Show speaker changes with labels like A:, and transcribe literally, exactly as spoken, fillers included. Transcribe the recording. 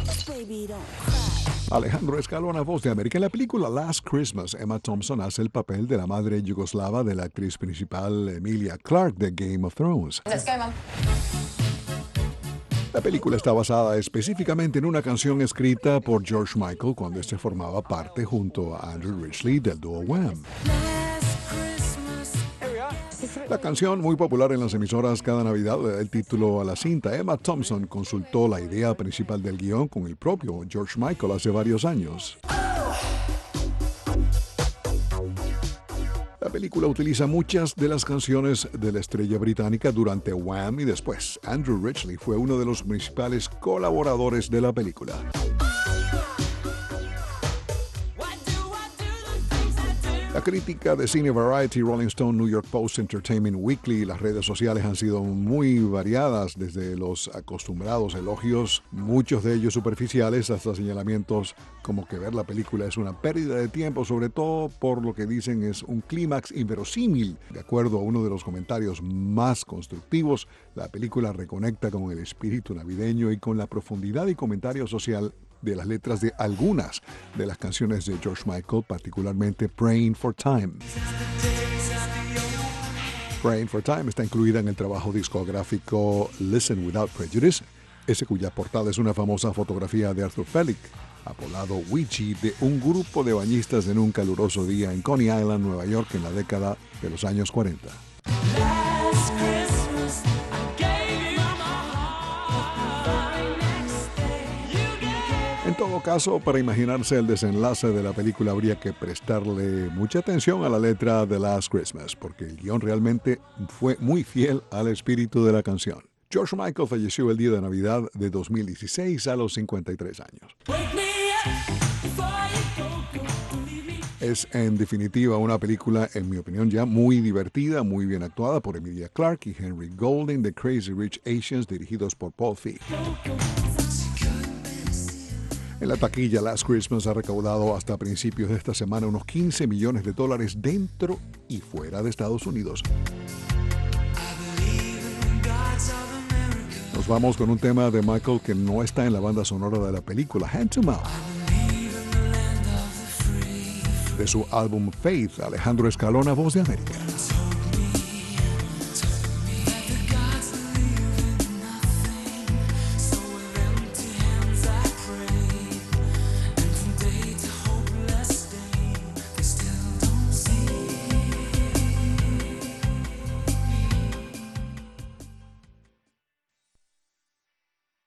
A: Alejandro Escalona, voz de América. En la película Last Christmas, Emma Thompson hace el papel de la madre yugoslava de la actriz principal Emilia Clarke de Game of Thrones.
B: Let's go, Mom.
A: La película está basada específicamente en una canción escrita por George Michael cuando este formaba parte junto a Andrew Ridgeley del dúo Wham. La canción, muy popular en las emisoras cada Navidad, le da el título a la cinta. Emma Thompson consultó la idea principal del guión con el propio George Michael hace varios años. La película utiliza muchas de las canciones de la estrella británica durante Wham y después. Andrew Ridgeley fue uno de los principales colaboradores de la película. La crítica de cine Variety, Rolling Stone, New York Post, Entertainment Weekly y las redes sociales han sido muy variadas, desde los acostumbrados elogios, muchos de ellos superficiales, hasta señalamientos como que ver la película es una pérdida de tiempo, sobre todo por lo que dicen es un clímax inverosímil. De acuerdo a uno de los comentarios más constructivos, la película reconecta con el espíritu navideño y con la profundidad y comentario social de las letras de algunas de las canciones de George Michael, particularmente Praying for Time. Praying for Time está incluida en el trabajo discográfico Listen Without Prejudice, ese cuya portada es una famosa fotografía de Arthur Felick, apodado Ouija, de un grupo de bañistas en un caluroso día en Coney Island, Nueva York, en la década de los años cuarenta. En todo caso, para imaginarse el desenlace de la película habría que prestarle mucha atención a la letra de Last Christmas, porque el guión realmente fue muy fiel al espíritu de la canción. George Michael falleció el día de Navidad de dos mil dieciséis a los cincuenta y tres años. Es en definitiva una película, en mi opinión, ya muy divertida, muy bien actuada por Emilia Clarke y Henry Golding de Crazy Rich Asians, dirigidos por Paul Feig. En la taquilla, Last Christmas ha recaudado hasta principios de esta semana unos quince millones de dólares dentro y fuera de Estados Unidos. Nos vamos con un tema de Michael que no está en la banda sonora de la película, Hand to Mouth. De su álbum Faith, Alejandro Escalona, voz de América.